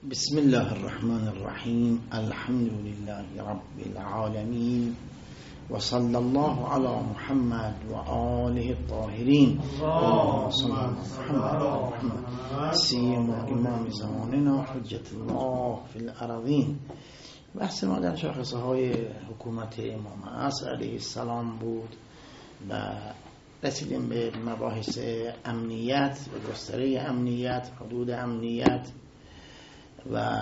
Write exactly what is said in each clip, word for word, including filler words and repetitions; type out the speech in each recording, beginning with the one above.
بسم الله الرحمن الرحیم. الحمد لله رب العالمین و صلی الله علی محمد و آله الطاهرین. اللهم صل علی محمد و محمد سیما امام زماننا حجت الله فی الارضین. بحث ما در شاخصه های حکومت امام عصر علیه السلام بود و رسیدیم به مباحث امنیت و گستره امنیت، حدود امنیت و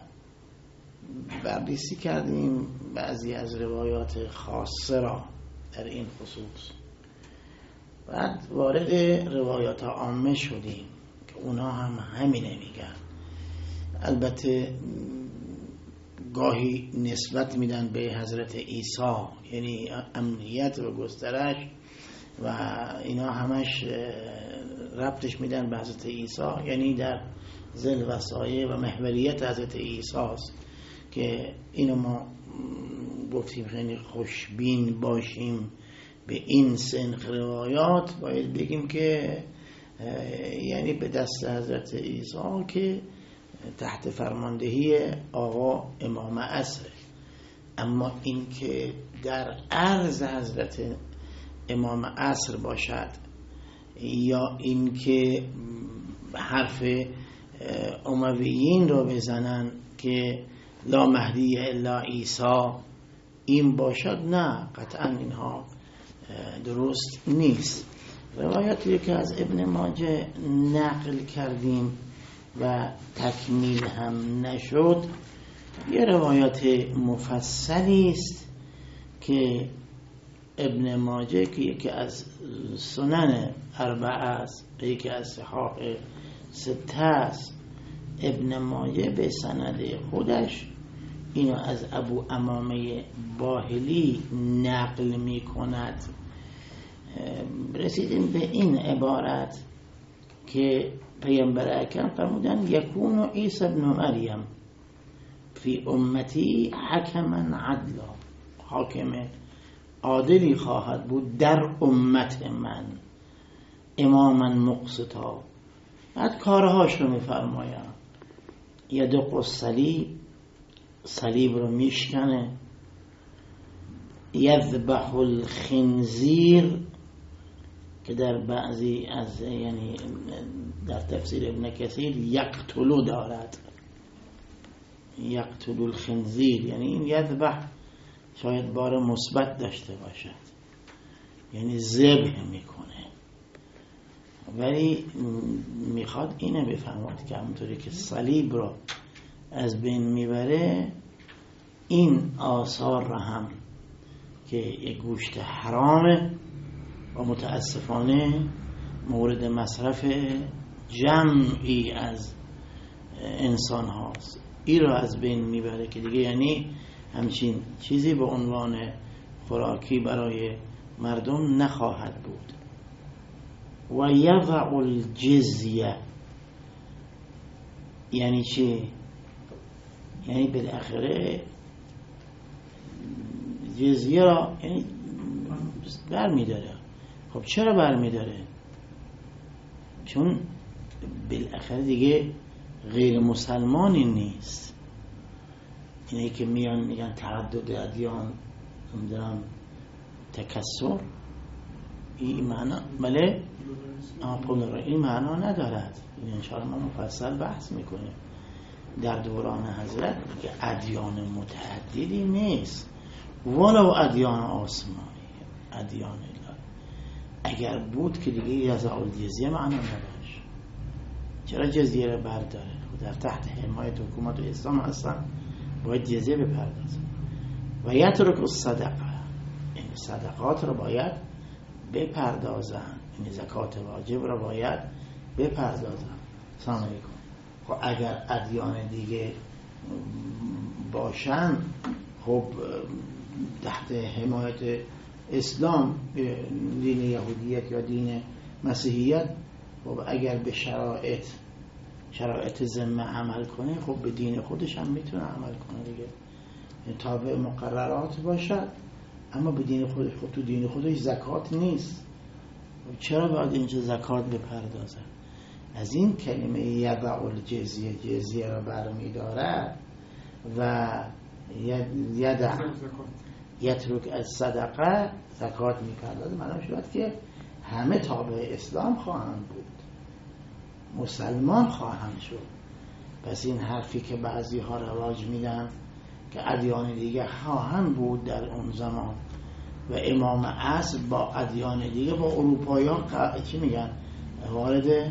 بررسی کردیم بعضی از روایات خاصه را در این خصوص. بعد وارد روایات عامه شدیم که اونا هم همینه میگن. البته گاهی نسبت میدن به حضرت عیسی، یعنی امنیت و گسترش و اینا همش ربطش میدن به حضرت عیسی، یعنی در ذل و سایه و محوریت حضرت عیسی است که اینو ما گفتیم خیلی خوشبین باشیم به این سنخ روایات. باید بگیم که یعنی به دست حضرت عیسی که تحت فرماندهی آقا امام عصر، اما این که در عرض حضرت امام عصر باشد یا این که حرف امویین رو بزنن که لا مهدی الا عیسی این باشد، نه، قطعا اینها درست نیست. روایاتی که از ابن ماجه نقل کردیم و تکمیل هم نشد، یه روایات مفصلی است که ابن ماجه که یکی از سنن اربعه است، یکی از صحاح سته است. ابن ماجه به سند خودش اینو از ابو امامه باهلی نقل می کند. رسیدیم به این عبارت که پیامبر اکرم فرمودن یکون عیسی ابن مریم فی امتی حکما عدلا، حاکم عادلی خواهد بود در امت من، اماما مقسطا. بعد کارهاش رو میفرمایم، یدق الصلیب، صلیب رو میشکنه، یذبح الخنزیر که در بعضی از یعنی در تفسیر ابن کثیر یقتلو دارد، یقتل الخنزیر، یعنی این یذبح شاید بار مثبت داشته باشد، یعنی ذبح میکنه، ولی میخواد اینه بفهمد که همونطوری که صلیب رو از بین میبره، این آثار را هم که یک گوشت حرامه و متاسفانه مورد مصرف جمعی از انسان هاست، این را از بین میبره که دیگه یعنی همچین چیزی به عنوان خوراکی برای مردم نخواهد بود. و یضع الجزیه، یعنی چی؟ یعنی بالاخره جزیه را یعنی بر می داره. خب چرا بر می داره؟ چون بالاخره دیگه غیر مسلمانی نیست. اینه که میان میگن تعدد ادیان، نمیدونم تکثر، این معنا بله این معنا ندارد. این انشاءالله ما مفصل بحث میکنیم در دوران حضرت که ادیان متعددی نیست، ولو ادیان آسمانی، ادیان الله اگر بود که دیگه یزع الجزیه معنا نداشت. چرا جزیه رو برداره؟ در تحت حمایت حکومت و اسلام هستن، باید جزیه بپردازه. و یترک الصدقه، این صدقات رو باید بپردازن، این زکات واجب رو باید بپردازن. سلام علیکم. خب اگر ادیان دیگه باشن، خب تحت حمایت اسلام، دین یهودیت یا دین مسیحیت، خب اگر به شرایط شرایط ذمه عمل کنه، خب به دین خودش هم میتونه عمل کنه دیگه، تابع مقررات باشد، اما به دین خودش، خب تو دین خودش زکات نیست، چرا باید اینجا زکات بپردازه؟ از این کلمه یضع الجزیه، جزیه را برمی دارد و یدع یترک از صدقه، زکات می پردازد، معنی شود که همه تابع اسلام خواهند بود، مسلمان خواهند شد. پس این حرفی که بعضی ها رواج میدن که ادیان دیگه خواهند بود در اون زمان و امام عصر با ادیان دیگه، با اروپاییان چی میگن، وارد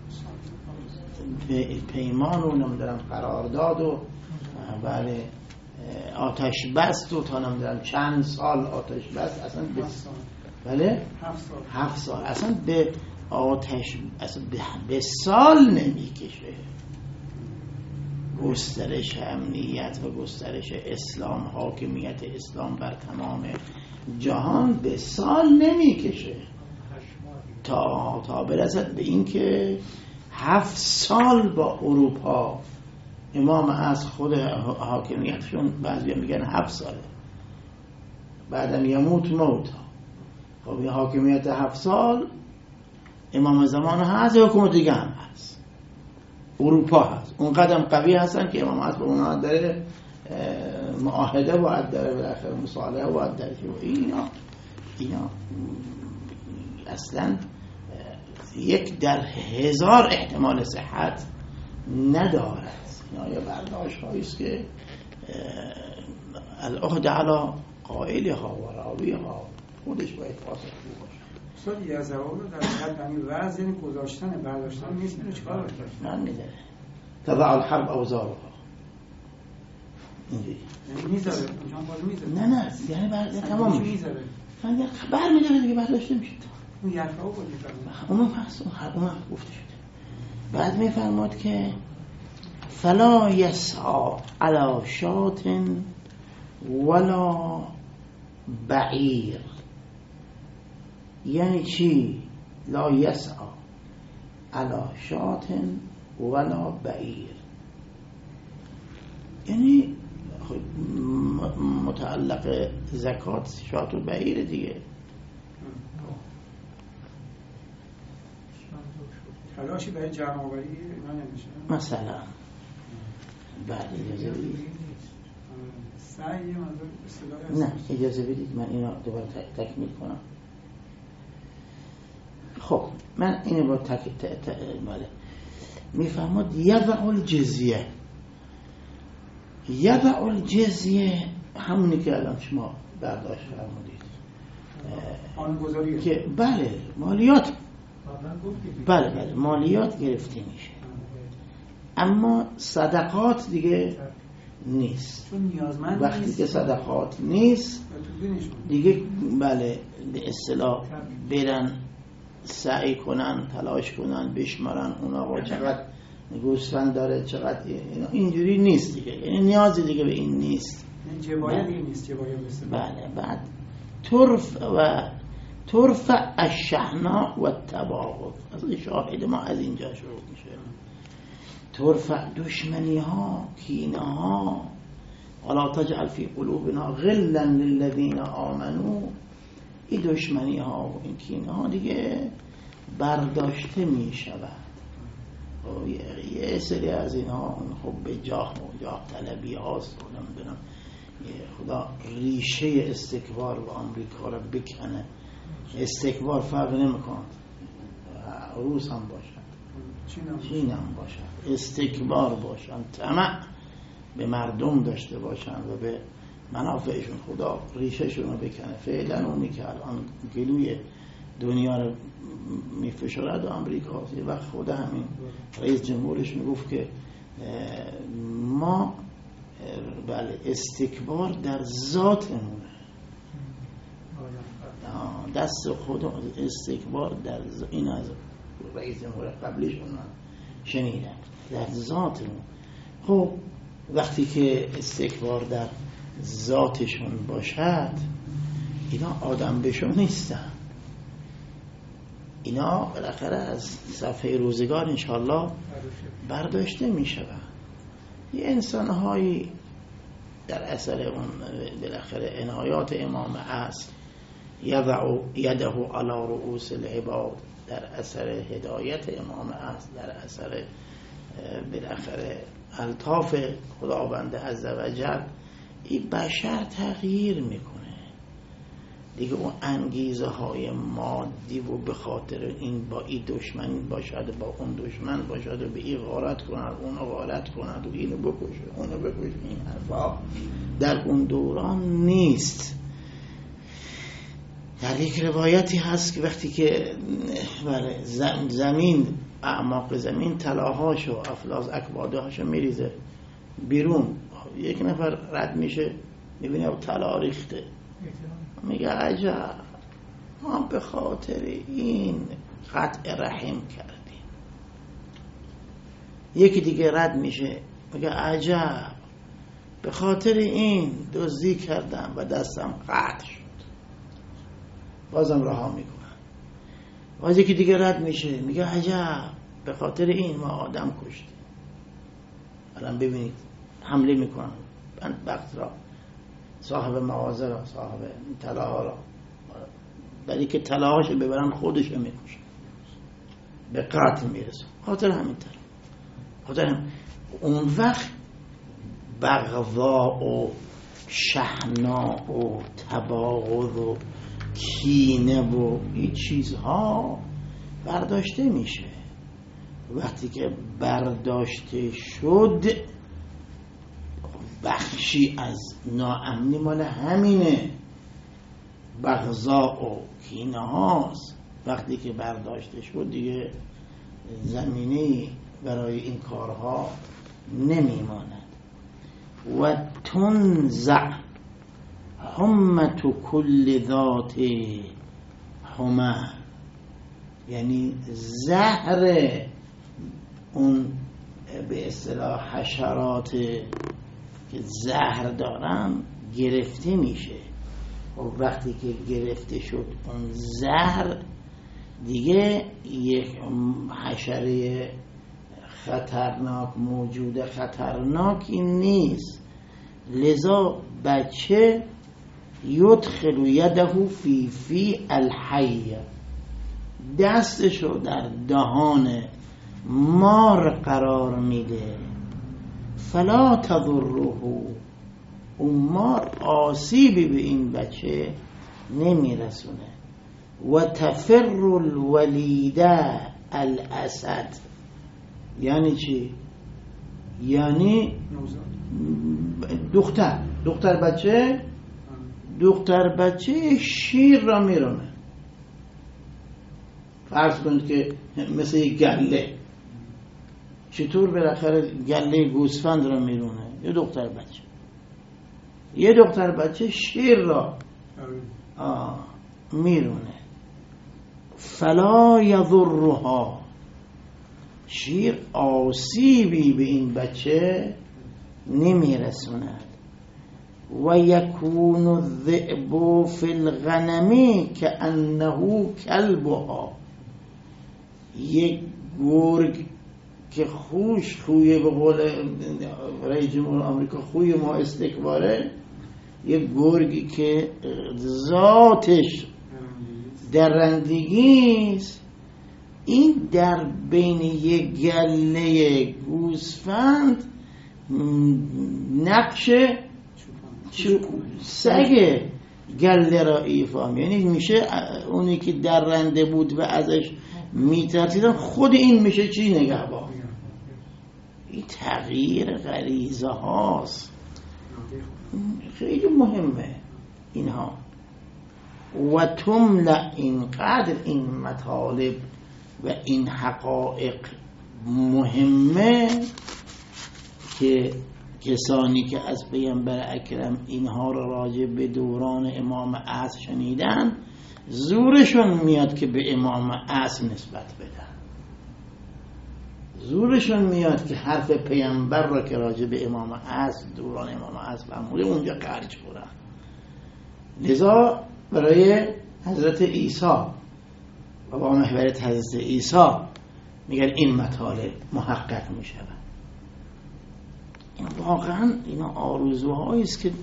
پیمان و نمیدونم قرارداد و بله آتش بست و تا نمیدونم چند سال آتش بست، اصلا به بله هفت سال هفت سال اصلا به آتش اصلا به, به سال نمیکشه. گسترش امنیت و گسترش اسلام، حاکمیت اسلام بر تمام جهان به سال نمیکشه تا تا برسد به این که هفت سال با اروپا امام از خود حاکمیتشون بعضی میگن هفت ساله، بعدم یموت موت. خب این حاکمیت هفت سال امام زمان هست، حکومت دیگه هم هست، اروپا هست، اون قدم قوی هستن که امام هست با اون داره معاهده باید داره، بالاخره مصالحه باید داره. اینا اینا اصلا یک در هزار احتمال صحت ندارد. اینا یه برداشت هاییست که العهد علی قائلها و راویها، خودش باید پاسخ باشه. اصلا یه زواب رو در حد همین وضع یعنی گذاشتن برداشتن نیست، میره چکار باید من میداره تضع الحرب اوزارها اینجوری یعنی میذاره اونجا باید میذاره نه نه یعنی برده تمام میشه بر میداره دیگه برداشته میشه اون یرفه ها باید میفرماد اونو پس اون گفته شده. بعد میفرماد که فلا یسعى علی شاة ولا بعیر. یعنی چی؟ لا یسعى علی شاة ولا بعیر، یعنی متعلق زکات شاة و بعیر دیگه. تلاشی برای جمع آوری اینا نمیشه مثلا. بعد اجازه بدید سعی منظور اصطلاح نه اجازه بدید من اینو دوباره تکمیل کنم. خب من اینو با تک ت... ت... ماله میفهمد یضع الجزیه. یضع الجزیه همونی که الان شما برداشت فرمودید قانون‌گذاری که بله مالیات، بله بله مالیات گرفته میشه، اما صدقات دیگه نیست. وقتی که صدقات نیست دیگه بله به اصطلاح برن سعی کنن تلاش کنن بشمارن اون آقا چقدر گوسفند داره چقدر اینجوری نیست دیگه، یعنی نیازی دیگه به این نیست. جبایه دیگه نیست، جبایه بسته. بله بعد طرف و ترفع الشحناء و التباغض. از شاهد ما از اینجا شروع میشه. ترفع دشمنی ها، کینه ها، ولا تجعل فی قلوبنا غلا للذین آمنوا. این دشمنی ها و این کینه ها دیگه برداشته می شود. یه سری از اینها خب به جاه و جاه طلبی هاست و نمیدونم خدا ریشه استکبار و آمریکا را بکنه. استکبار فرق نمیکنه، روس هم باشن چین هم باشن، استکبار باشن، طمع به مردم داشته باشن و به منافعشون خدا ریشهشون رو بکنه. فعلا اونی که الان گلوی دنیا رو میفشارد و امریکا یه وقت خدا همین رئیس جمهورش میگفت که ما بله استکبار در ذاتمونه، دست خدا استکبار در ز... این از رئیس جمهور قبلیشون شنیدم در ذاتمون. خب وقتی که استکبار در ذاتشون باشد اینا آدم بشون نیستن، اینا بالاخره از صفحه روزگار انشاءالله برداشته می شود. یه انسان هایی در اثر اون بالاخره عنایات امام عصر یضع یده علی رؤوس العباد در اثر هدایت امام اصل، در اثر بالاخره الطاف خداوند عزوجل، این بشر تغییر میکنه دیگه. اون انگیزه های مادی و به خاطر این با این دشمن باشد، با اون دشمن باشد و به این غارت کند، اونو غارت کند و اینو بکشه اونو بکشه، این حرفا در اون دوران نیست. در یک روایتی هست که وقتی که بله زمین، اعماق زمین طلاهاش و افلاس اکباده هاشو میریزه بیرون، یک نفر رد میشه میبینه طلا ریخته، میگه عجب ما به خاطر این قطع رحم کردیم. یکی دیگه رد میشه میگه عجب به خاطر این دزدی کردم و دستم قطع شد، بازم رها میکنن. باز یکی دیگه رد میشه میگه عجب به خاطر این ما آدم کشتیم. الان ببینید حمله میکنن بدبخت را، صاحب مغازه را، صاحب طلاها را، ولی که طلاهاشو ببرن خودشو میکشن، به قتل میرسن. خاطر همین طرح خاطر هم. اون وقت بغضا و شحنا و تباغض و کینه و این چیزها برداشته میشه. وقتی که برداشته شد بخشی از ناامنی مال همینه، بغضا و کینه هاست. وقتی که برداشته شد دیگه زمینه برای این کارها نمیماند. و تنزع همت کل ذات همه، یعنی زهر اون به اصطلاح حشرات که زهر دارن گرفته میشه. و وقتی که گرفته شد اون زهر دیگه یک حشره خطرناک موجود خطرناکی نیست. لذا بچه یدخل یده فی فی الحیه، دستشو در دهان مار قرار میده. فلا تضره، اون مار آسیبی به این بچه نمیرسونه. و تفر الولیده الاسد، یعنی چی؟ یعنی دختر دختر بچه دختر بچه شیر را میرونه. فرض کنید که مثل یک گله، چطور بالاخره گله گوسفند را میرونه؟ یه دختر بچه یه دختر بچه شیر را میرونه. فلا یضرها، شیر آسیبی به این بچه نمیرسوند. و یکون الذئب فی الغنم کأنه کلبها، یک گرگ که خوش خویه، به قول رئیس جمهور آمریکا خوی ما استکباره، یک گرگی که ذاتش درندگیست، این در بین یک گله گوسفند نقش سگ گله را ایفا، یعنی میشه اونی که درنده بود و ازش میترسیدن خود این میشه چی؟ نگهبان. این تغییر غریزه هاست، خیلی مهمه اینها. و تملأ، اینقدر این مطالب و این حقایق مهمه که کسانی که از پیامبر اکرم اینها را راجع به دوران امام عصر شنیدن زورشون میاد که به امام عصر نسبت بدن، زورشون میاد که حرف پیامبر را که راجع به امام عصر دوران امام عصر فرموده اونجا خرج کنن. لذا برای حضرت عیسی و با محوریت حضرت عیسی میگن این مطالب محقق میشود. این واقعا اینا آرزوهایی است که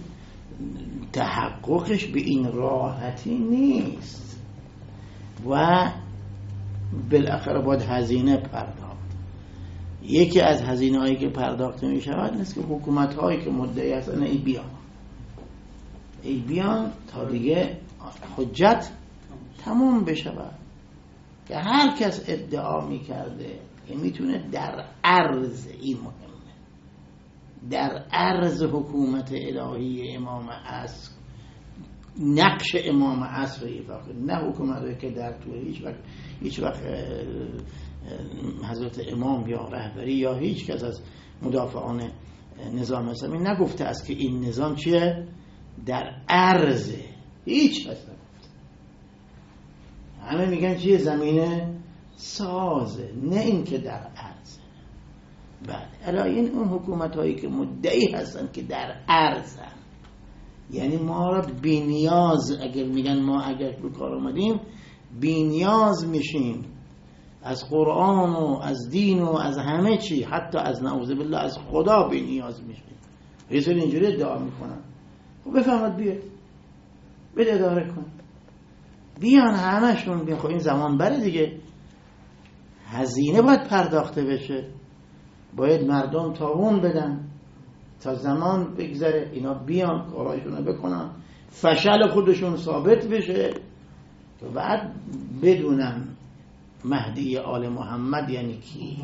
تحققش به این راحتی نیست و بالاخره باید هزینه پرداخت. یکی از هزینه هایی که پرداخت می شود نیست که حکومت هایی که مدعی هستن ای بیان ای بیان تا دیگه حجت تموم بشود، که هر کس ادعا می کرده که میتونه در عرض، این مهمه، در عرض حکومت الهی امام عصر نقش امام عصر ایفا کنه، نه حکومتی که در طول هیچ وقت هیچ وقت حضرت امام یا رهبری یا هیچ کس از مدافعان نظام اسلامی نگفته است که این نظام چیه؟ در عرض. هیچ کس نگفته. همه میگن چیه؟ زمینه سازه، نه این که در عرض. بعد الان اون حکومت هایی که مدعی هستن که در عرضن، یعنی ما را بی نیاز، اگر میگن ما اگر به کار اومدیم بی نیاز میشیم از قرآن و از دین و از همه چی، حتی از نعوذ بالله از خدا بی نیاز میشیم. یه سری اینجوری ادعا میکنن. خب بفهمد بیاد بده اداره کن، بیان همشون بیان. خب این زمان بره دیگه، هزینه باید پرداخته بشه، باید مردم تاون بدن تا زمان بگذره، اینا بیان کارایشون رو بکنن، فشل خودشون ثابت بشه، تو بعد بدونن مهدی آل محمد یعنی کی،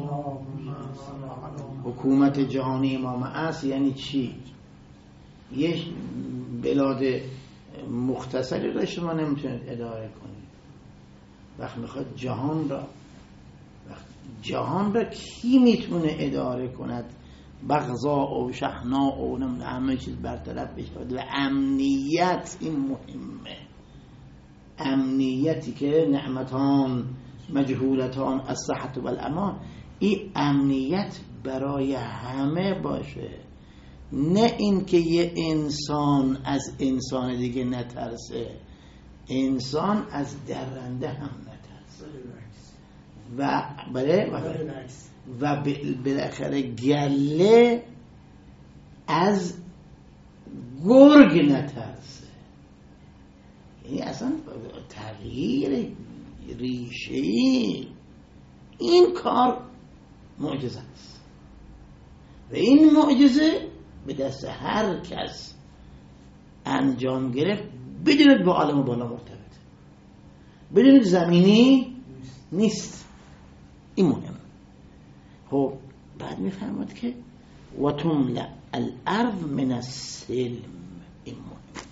حکومت جهانی امام عصر یعنی چی. یه بلاد مختصری را شما نمیتونید اداره کنید. وقت میخواد جهان را، وقت جهان را کی میتونه اداره کند؟ بغضا و شحنا و همه چیز برطرف بشود و امنیت. این مهمه، امنیتی که نعمتان مجهولتان الصحت و الامان، این امنیت برای همه باشه، نه این که یه انسان از انسان دیگه نترسه، انسان از درنده هم نترسه و بله و بالاخره گله از گرگ نترسه. یعنی اصلا تغییر ریشه‌ای این کار معجزه است و این معجزه به دست هر کس انجام گرفت بدونید با عالم بالا مرتبط، بدونید زمینی نیست. این مهم. خب بعد میفرماد که و تملأ الارض من السلم. این مهم.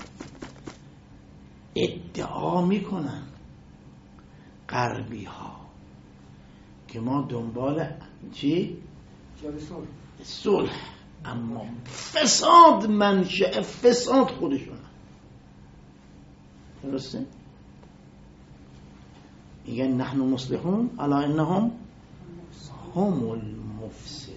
ادعا میکنن غربی ها که ما دنبال چی؟ صلح، اما فساد منشأ فساد خودشون. درسته؟ میگن نحن مصلحون الا انهم هم المفسدون.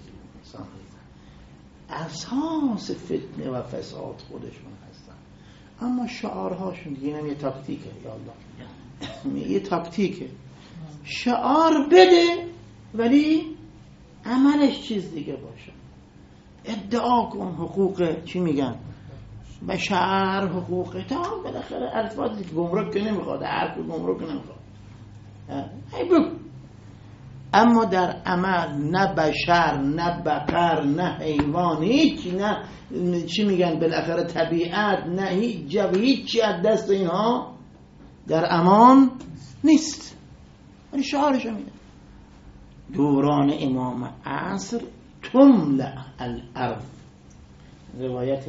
اساس فتنه و فساد خودشون هستن، اما شعارهاشون دیگه اینم یه تاکتیکه. یا الله یه تاکتیکه، شعار بده ولی عملش چیز دیگه باشه. ادعا کن حقوق چی میگن بشر، حقوق تا بالاخره الفاظی که گمرک که نمیخواد، حرف گمرک که نمیخواد، ای بگو. اما در عمل نه بشر نه بقر نه حیوان، هیچ، نه چی میگن بالاخره طبیعت، نه هیچ جو، هیچی از دست اینها در امان نیست. ولی شعارش میده دوران امام عصر تملأ الارض. روایت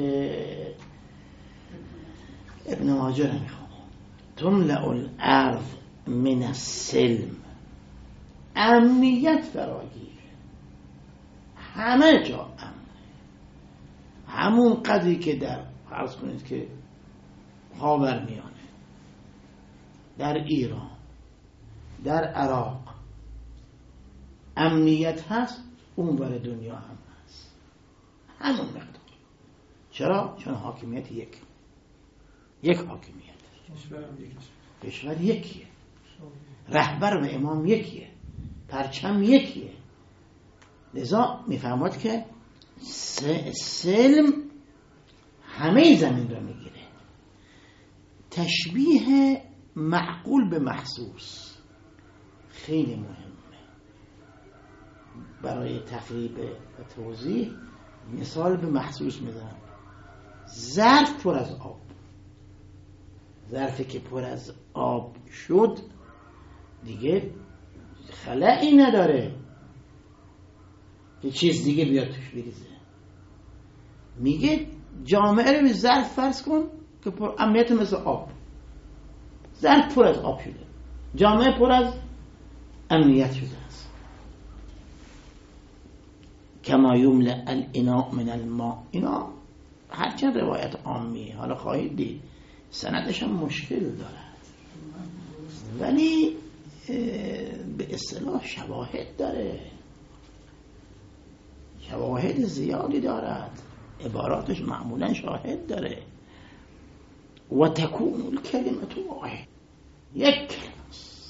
ابن ماجه رو میخوام. تملأ الارض من السلم. امنیت فراگیر، همه جا امن، همون قدری که در فرض کنید که خاورمیانه، در ایران، در عراق امنیت هست، اون ور دنیا هم هست همون مقدار. چرا؟ چون حاکمیت یک یک حاکمیت، کشور یکیه، رهبر و امام یکیه، پرچم یکیه. لذا میفهمد که سلم همه زمین را میگیره. تشبیه معقول به محسوس خیلی مهمه. برای تقریب و توضیح مثال به محسوس میزنم. ظرف پر از آب، ظرفی که پر از آب شد دیگه خلایی نداره که چیز دیگه بیاد توش بریزه. میگه جامعه رو به ظرف فرض کن که پر امنیت مثل آب. ظرف پر از آب شده، جامعه پر از امنیت شده است. کما یملأ الاناء من الماء. اینا هرچند روایت عامیه، حالا خواهید دید سندش هم مشکل دارد، ولی به اصطلاح شواهد داره، شواهد زیادی دارد، عباراتش معمولا شاهد داره. و تکون الکلمة واحد، یک کلمه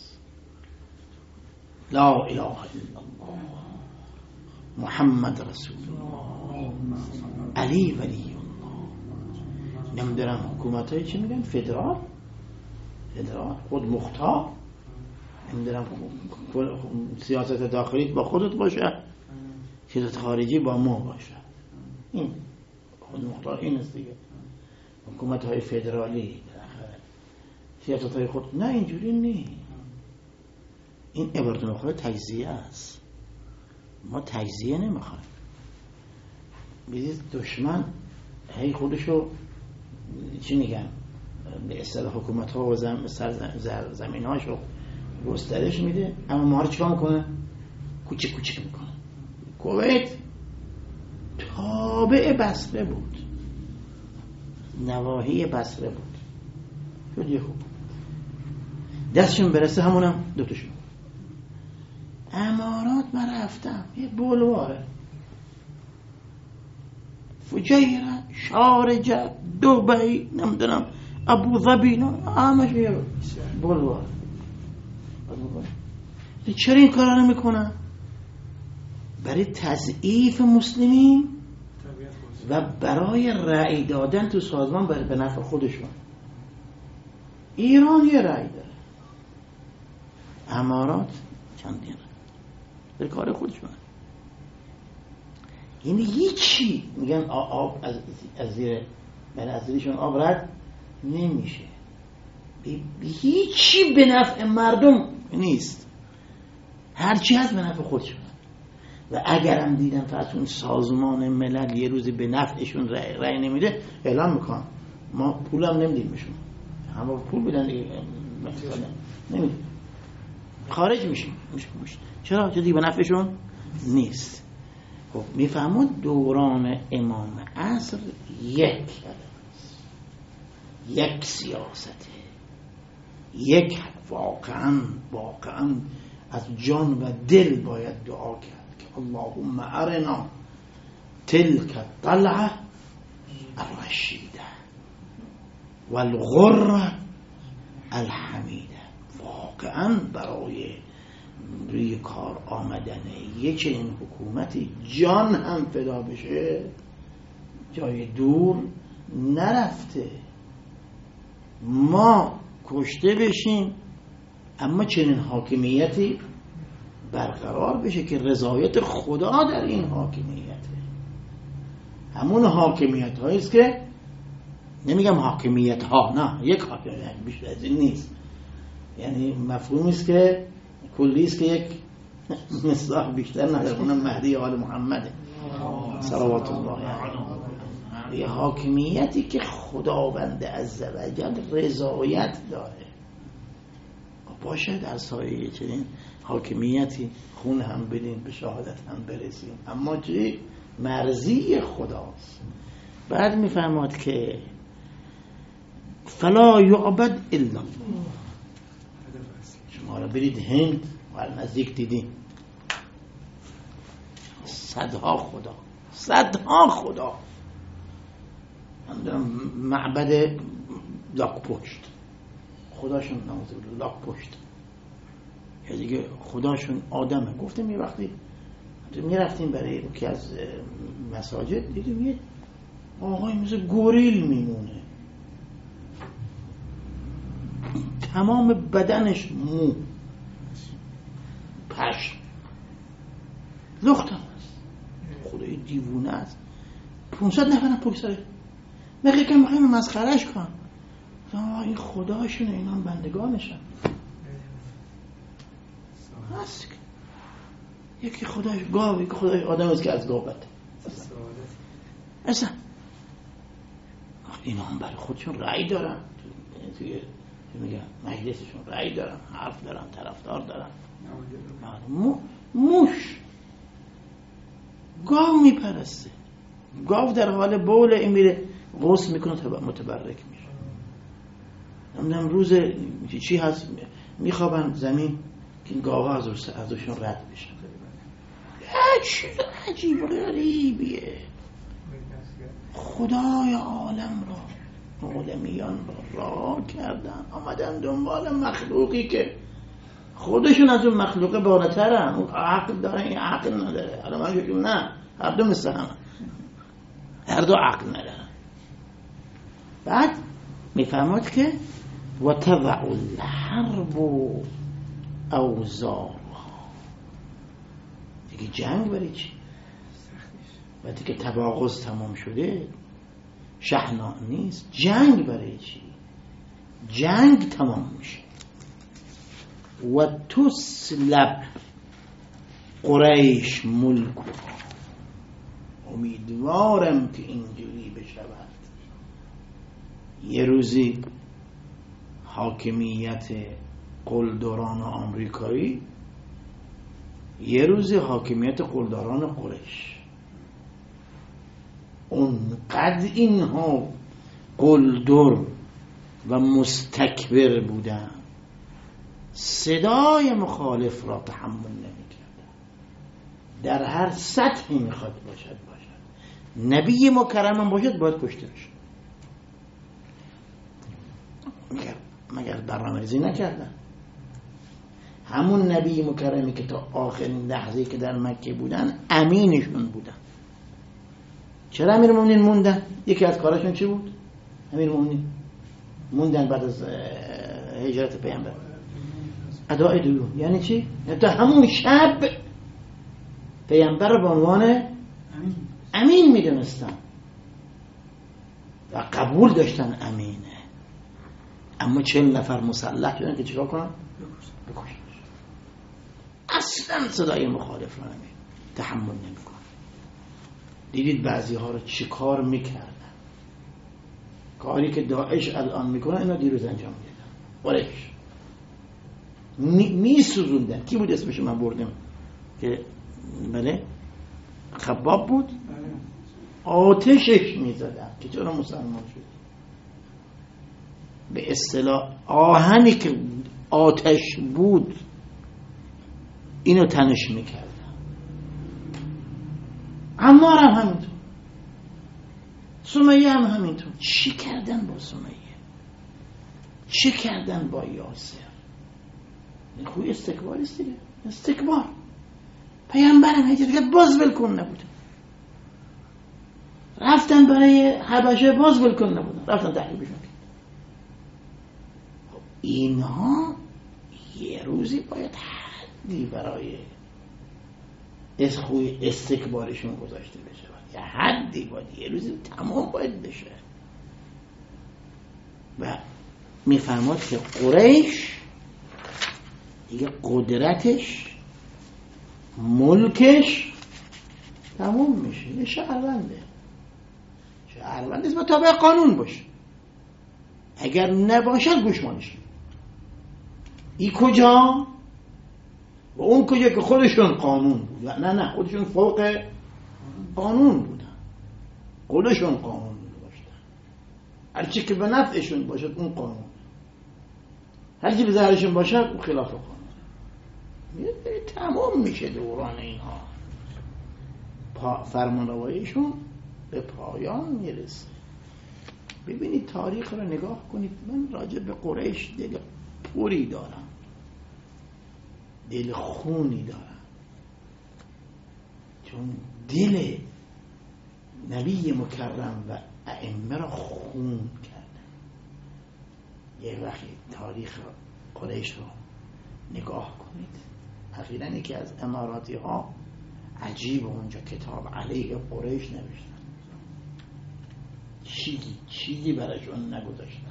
لا اله الا الله محمد رسول الله علی ولی الله. نمیدونم حکومت هایی چی میگن، فدرال فدرال خود مختار، نمیدونم سیاست داخلی با خودت باشه، سیاست خارجی با ما باشه. این خود مختار این است دیگه. حکومت های فدرالی سیاست های خود نه، اینجوری نیست. این عبارت نخواه تجزیه است. ما تجزیه نمیخوایم. بیدید دشمن هی خودشو چی میگن به اصطلاح حکومت ها و زم زمین هاشو گسترش میده، اما ما رو چیکار میکنه؟ کوچک کوچک میکنه. کویت تابع بصره بود، نواحی بصره بود، شد یه خوب دستشون برسه همونم دوتاشون. امارات من رفتم یه بلواره، فجیره، شارجه، دبی، نمیدونم ابوظبی، همش یه بلواره. چرا این کارا رو میکنن؟ برای تضعیف مسلمین و برای رأی دادن تو سازمان به نفع خودشون. ایران یه رأی داره، امارات چندین رأی به کار خودشون. یعنی هیچی میگن آب از از زیر من از زیرشون آب رد نمیشه، هیچی به نفع مردم نیست، هرچی هست به نفع خودشون. و اگرم دیدن فرسون سازمان ملل یه روزی به نفعشون رأی, رأی نمیده، اعلام میکنن ما پولم نمیدیم بهشون، همه پول بدن نمیدیم، خارج میشیم. چرا؟ چون دیگه به نفعشون نیست. خب میفهمون دوران امام عصر یک یک سیاسته، یک واقعا واقعا از جان و دل باید دعا کرد که اللهم ارنا تلك الطلعه الرشیده والغره الحمیده. واقعا برای روی کار آمدن یک این حکومتی جان هم فدا بشه جای دور نرفته. ما کشته بشیم اما چنین حاکمیتی برقرار بشه که رضایت خدا در این حاکمیته. همون حاکمیت هایی است که نمیگم حاکمیت ها، نه یک حاکمیت بیشتر از این نیست، یعنی مفهومی است که کلی است که یک مصداق بیشتر نداره، اونم مهدی آل محمد صلوات الله علیه. یه حاکمیتی که خداوند عزوجل رضایت داره. باشه در سایه چنین حاکمیتی خون هم بدین، به شهادت هم برسیم، اما چه مرضی خداست. بعد میفهمد که فلا یعبد الا الله. شما را برید هند و نزدیک دیدین صدها خدا، صدها خدا. من دارم معبد لاک پشت خداشون نازل لاک پشت، یا دیگه خداشون آدمه. گفتم یه وقتی میرفتیم برای یکی از مساجد دیدیم یه آقای مثل گوریل میمونه، تمام بدنش مو، هشت لختم است، خدای دیوونه است. پونصد نفرم پشت سره میگه که میخوایم مسخرهش کنم. این خداشونه، اینا هم بندگانشن. هست یکی خداش گاو، یکی خداش آدم است که از گاو بده. اصلا اینا هم برای خودشون رأی دارن، توی میگن مجلسشون رأی دارن، حرف دارن، طرفدار دارن. مو موش گاو میپرسته، گاو در حال بول این میره غسل میکنه متبرک میشه. نمیدونم روز چی هست میخوابن زمین که این گاوها از ازشون رد بشن. چیز عجیب و غریبیه. خدای عالم را، عالمیان را راه کردن، آمدن دنبال مخلوقی که خودشون از اون مخلوق بالاترن. اون عقل داره، این عقل نداره. حالا من گفتم نه، هر دو مثل هم، هر دو عقل ندارن. بعد میفهمد که و تضع الحرب اوزارها، دیگه جنگ برای چی؟ وقتی که تباغض تمام شده، شحناء نیست، جنگ برای چی؟ جنگ تمام میشه. و تسلب قریش ملک، امیدوارم که اینجوری بشود. یه روزی حاکمیت قلدران آمریکایی، یه روزی حاکمیت قلدران قریش. اونقدر اینها قلدر و مستکبر بودن، صدای مخالف را تحمل نمی کردن. در هر سطحی میخواد باشد باشد، نبی مکرم باشد باید کشته بشه. مگر مگر برنامه‌ریزی نکردن؟ همون نبی مکرمی که تا آخرین لحظه‌ای که در مکه بودن امینشون بودن. چرا امیر مومنین موندن؟ یکی از کاراشون چی بود؟ امیر مومنین موندن بعد از هجرت پیامبر، ادای دیون. یعنی چی؟ یعنی تا همون شب پیامبر رو به عنوان امین میدونستن و قبول داشتن امینه. اما چهل نفر مسلح شدن که چیکار کنن؟ بکشن. اصلا صدای مخالف رو نمی تحمل نمی کنن. دیدید بعضی ها رو چی کار میکردن؟ کاری که داعش الان میکنه اینا دیروز انجام میدن. قریش می, می سوزوندن. کی بود اسمش من بردم که بله خباب بود، آتشش میزدن که چرا مسلمان شد. به اصطلاح آهنی که آتش بود اینو تنش میکردن. عمار هم همینطور، سمیه هم همینطور. چی کردن با سمیه؟ چی کردن با یاسر؟ این خوی استکباریست دیگه، استکبار. پیامبرم هجرت کرد باز ولکن نبود، رفتن برای حبشه باز ولکن نبودن، رفتن تحریبشون کرد. خب اینها یه روزی باید حدی برای از خوی استکبارشون گذاشته بشه، یه حدی باید، یه روزی تمام باید بشه. و میفرماد که قریش دیگه قدرتش، ملکش تموم میشه. یه شهرونده، شهرونده با تابع قانون باشه، اگر نباشد گوشمانش. ای کجا؟ و اون کجا که خودشون قانون بود. نه نه خودشون فوق قانون بودن، خودشون قانون داشتن. هرچی که به نفعشون باشد اون قانون، هرچی به ضررشون باشد اون خلاف قانون. تمام میشه دوران اینها، فرمانرواییشون به پایان میرسه. ببینید تاریخ رو نگاه کنید. من راجع به قریش دل پوری دارم، دل خونی دارم، چون دل نبی مکرم و ائمه را خون کردن. یه وقتی تاریخ قریش رو نگاه کنید، اخیراً یکی از اماراتی ها عجیب اونجا کتاب علیه قریش نوشتن، چیزی چیزی براشون نگذاشتن.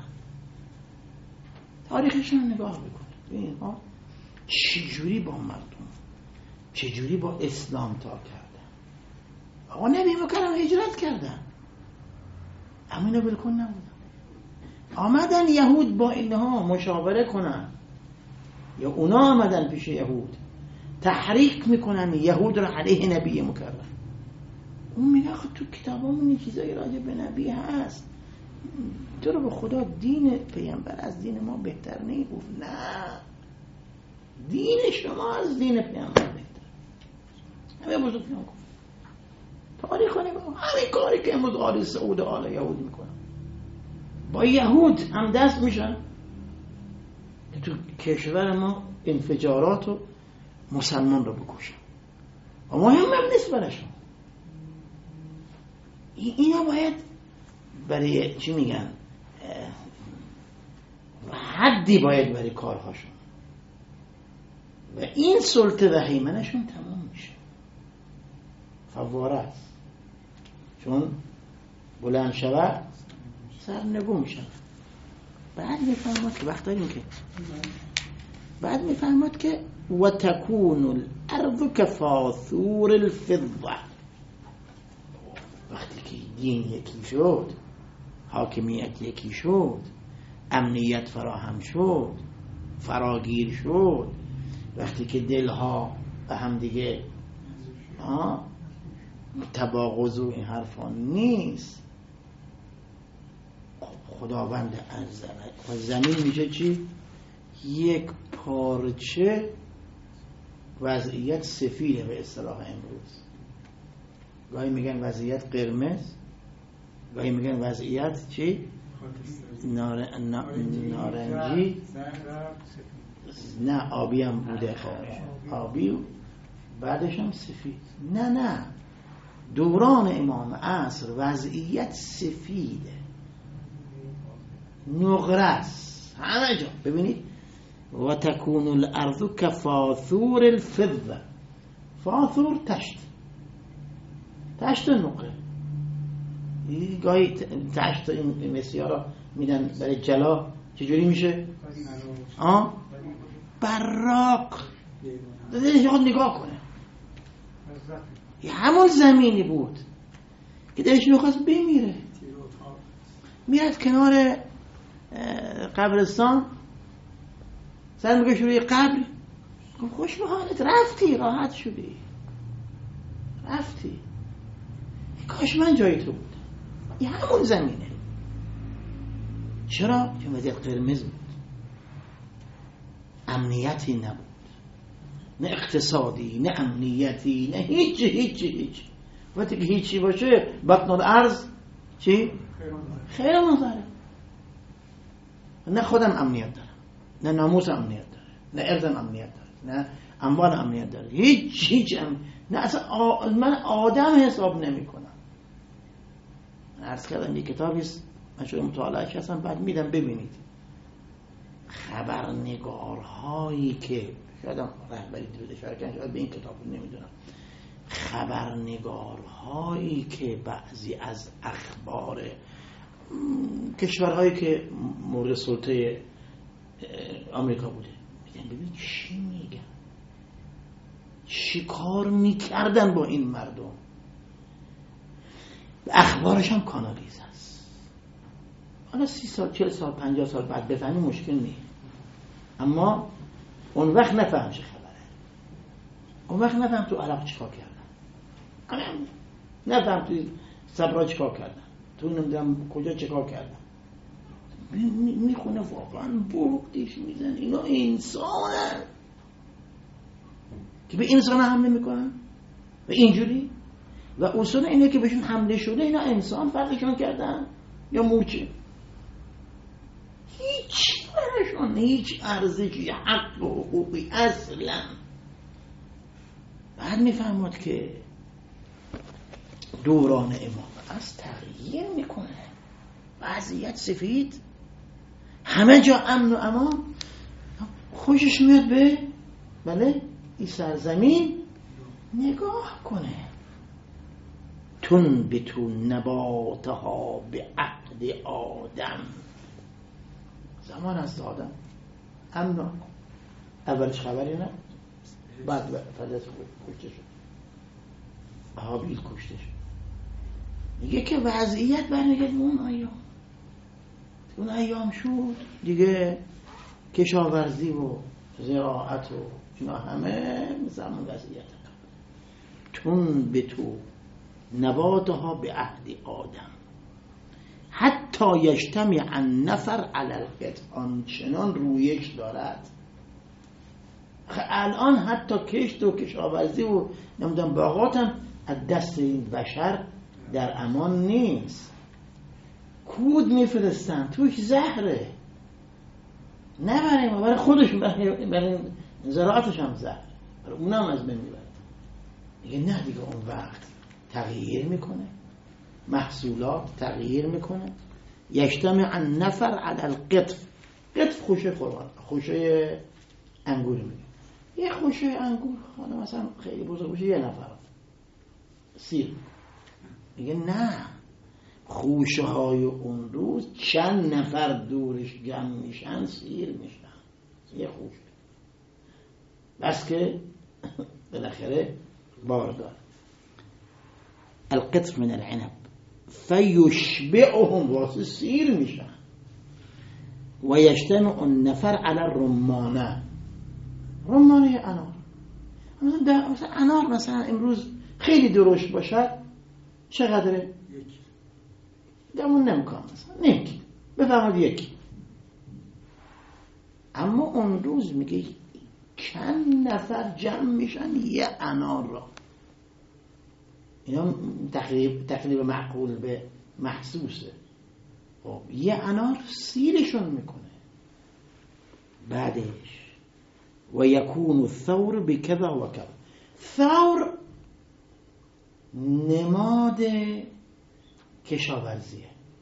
تاریخشون نگاه بکنید اینها چجوری با مردم، چجوری با اسلام تا کردن. آقا نبی مکرم هجرت کردن، اما اینو بالکل نبودن. آمدن یهود با اینها مشاوره کنن، یا اونا آمدن پیش یهود تحریک میکنن یهود را علیه نبی مکرم. اون میگه آخه تو کتابامون این چیزایی راجع به نبی هست، تو رو به خدا دین پیامبر از دین ما بهتر نیست. گفت نه، دین شما از دین پیامبر بهتر. همه بزرگ پیام گفت تاریخ رو نگاه، همین کاری که امروز آل سعود و آل یهود میکنن، با یهود هم دست میشن که تو کشور ما انفجارات و مسلمان رو بکشن و مهم هم نیست برشون. اینا باید برای چی میگن حدی باید برای کارهاشون و این سلطه و هیمنشون تمام میشه، فواره است. چون بلند شود سرنگون میشن. بعد میفهمد که وقت داریم که بعد میفهمد که و تکون الارض کفاثور الفضه. وقتی که دین یکی شد، حاکمیت یکی شد، امنیت فراهم شد، فراگیر شد، وقتی که دلها به هم دیگه تباغض و این حرفا نیست، خداوند عزوجل و زمین میشه چی؟ یک پارچه وضعیت سفیده به اصطلاح امروز. گاهی میگن وضعیت قرمز، گاهی میگن وضعیت چی؟ نار... نا... نارنجی، نه آبی هم بوده، آبی بعدش هم سفید. نه نه، دوران امام عصر وضعیت سفیده، نقرس همه جا. ببینید و تکون الارض کفاثور الفضه. فاثور تشت، تشت نقره. گاهی تشت این مسیارا میدن برای جلا، چجوری میشه؟ آه؟ براق. دلش خود نگاه کنه، یه همون زمینی بود که دلش میخواست بمیره، میرد کنار قبرستان سر میگه روی قبر، خوش به حالت، رفتی راحت شدی، رفتی، کاش من جای تو بود. یه همون زمینه. چرا؟ چون وضعیت قرمز بود، امنیتی نبود، نه اقتصادی، نه امنیتی، نه هیچی هیچی هیچی. وقتی که هیچی باشه بطن الارض چی؟ خیر مزاره. نه خودم امنیت دارم، نه ناموس امنیت داره، نه ارزم امنیت داره، نه اموال امنیت داره، هیچ هیچ ام... نه اصلا آ... من آدم حساب نمی کنم. عرض کردم یک کتابی است، من شده مطالعهش هستم، بعد میدم ببینید. خبرنگارهایی که شاید هم رهبری دیده شاید شاید به این کتاب نمیدونم، خبرنگارهایی که بعضی از اخبار کشورهایی که مورد سلطه آمریکا بوده میدن، ببین چی میگن، چی کار میکردن با این مردم. اخبارش هم کانالیز هست. حالا سی سال، چهل سال، پنجاه سال بعد بفهمی مشکل نیست، اما اون وقت نفهم چه خبره، اون وقت نفهم تو عراق چیکار کردن، نفهم تو صبرا چیکار کردن، تو نمیدونم کجا چیکار کردن. میخونه واقعا بوقتیش میزن. اینا انسانن که به انسان حمله میکنن و اینجوری، و اصول اینه که بهشون حمله شده اینا انسان فرقشون کردن یا مورچه. هیچ برشون هیچ ارزشی، حق و حقوقی اصلا. بعد میفهمد که دوران امام از تغییر میکنه، وضعیت سفید، همه جا امن و امان، خوشش میاد به بله این سرزمین نگاه کنه. تون به تو نباتها به عهد آدم، زمان از آدم اما اولش خبری نه، بعد فلت کشته شد، هابیل کشته شد. میگه که وضعیت برمیگرد اون ایام. اون ایام شد دیگه کشاورزی و زراعت و اینا همه زمان وضعیت تون به تو نباتها به عهد آدم حتی یجتمع النفر علی القطع، آنچنان رویش دارد. الان حتی کشت و کشاورزی و نمیدونم باغاتم از دست این بشر در امان نیست. کود میفرستن توش زهره، نه برای ما، برای خودش، برای زراعتش هم زهره، برای اونم از بین میبره. میگه نه دیگه اون وقت تغییر میکنه، محصولات تغییر میکنه. یجتمع النفر علی القطف، قطف خوشه قرآن، خوشه انگور میگه. یه خوشه انگور حالا مثلا خیلی بزرگ باشه یه نفر سیر، میگه نه، خوشه های اون روز چند نفر دورش جمع میشن سیر میشن یه خوشه، بس که بالاخره باردار. القطف من العنب فیشبعهم، واسه سیر میشن. و یجتمع النفر علی الرمانه، رمانه انار. مثلا انار مثلا امروز خیلی درشت باشد چقدره؟ یکی دمون نمکان مثلا نمکی بفرماد یکی. اما اون روز میگه چند نفر جمع میشن یه انار را. اینا تقریب تقریب معقول به محسوسه. خب یه انار سیرشون میکنه. بعدش و یکون الثور بکذا و کذا. ثور نماد کشاورزیه.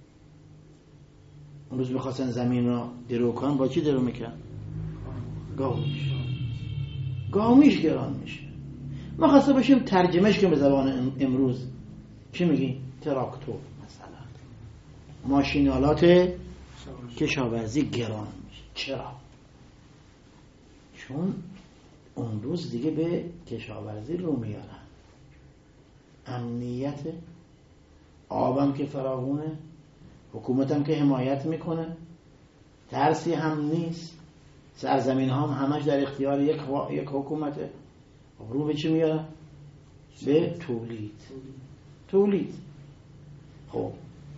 اون روز میخواستن زمین را درو کنن، با چی درو میکنن؟ گاومیش. گاومیش گران میشه. ما خواسته باشیم ترجمهش کنیم به زبان امروز چی میگیم؟ تراکتور مثلا. ماشینالات کشاورزی گران میشه. چرا؟ چون اون روز دیگه به کشاورزی رو میارن. امنیت، آبم که فراوونه، حکومتم که حمایت میکنه، ترسی هم نیست، سرزمین هم همش در اختیار یک, یک حکومته. رو به چی میارن؟ به تولید. تولید. خب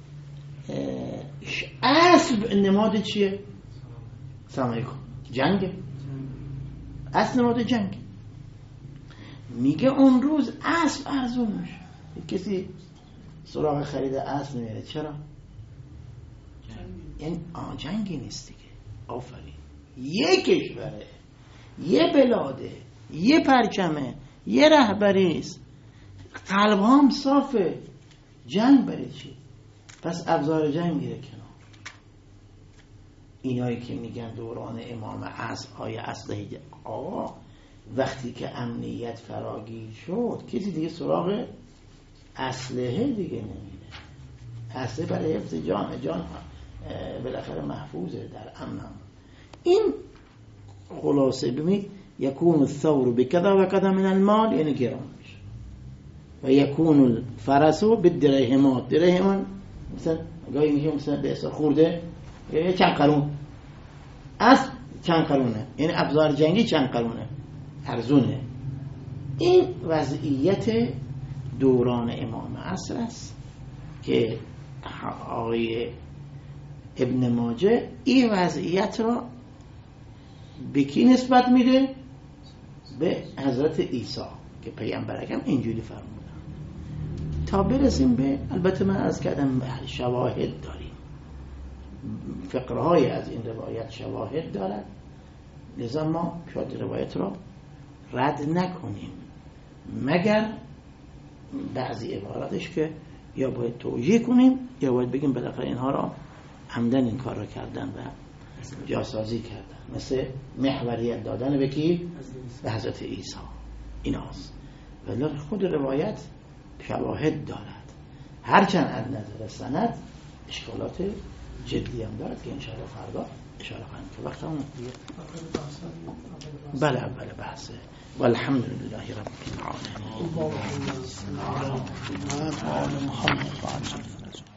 اصل نماد چیه؟ سلام علیکم. جنگه. اصل نماد جنگ. میگه اون روز اسب ارزون میشه. کسی سراغ خرید اسب نمیره. چرا؟ یعنی آن جنگی نیست دیگه. آفرین. یه کشوره، یه بلاده، یه پرچمه، یه رهبریست، قلب هم صافه. جنگ برای چی؟ پس ابزار جنگ میره کنار. اینایی که میگن دوران امام عصر های اسلحه، آقا وقتی که امنیت فراگیر شد کسی دیگه سراغ اسلحه دیگه نمیره. اسلحه برای حفظ جان، جان بالاخره محفوظه در امن. این خلاصه ببین یکون الثور بکذا و کذا من المال، یعنی گران میشه. و یکون الفرس بالدرهمات، درهمان مثلا گاهی میگه مثلا به اصل خورده یه چند قرون، اسب چند قرونه، یعنی ابزار جنگی چند قرونه، ارزونه. این وضعیت دوران امام عصر است که آقای ابن ماجه این وضعیت را به کی نسبت میده؟ به حضرت عیسی که پیامبر اکرم اینجوری فرمودن. تا برسیم به، البته من از کردم شواهد داریم، فقره های از این روایت شواهد دارد، لذا ما شاید روایت را رد نکنیم مگر بعضی عباراتش که یا باید توجیه کنیم یا باید بگیم بالاخره اینها را عمدن این کار را کردن و جاسازی کردن، مثل محوریت دادن به کی؟ به حضرت عیسی. ایناست. ولی خود روایت شواهد دارد، هرچند از نظر سند اشکالات جدی هم دارد که انشاءالله فردا اشاره خواهیم که وقت همون دیگه. بله اول بحثه. والحمد لله رب العالمین.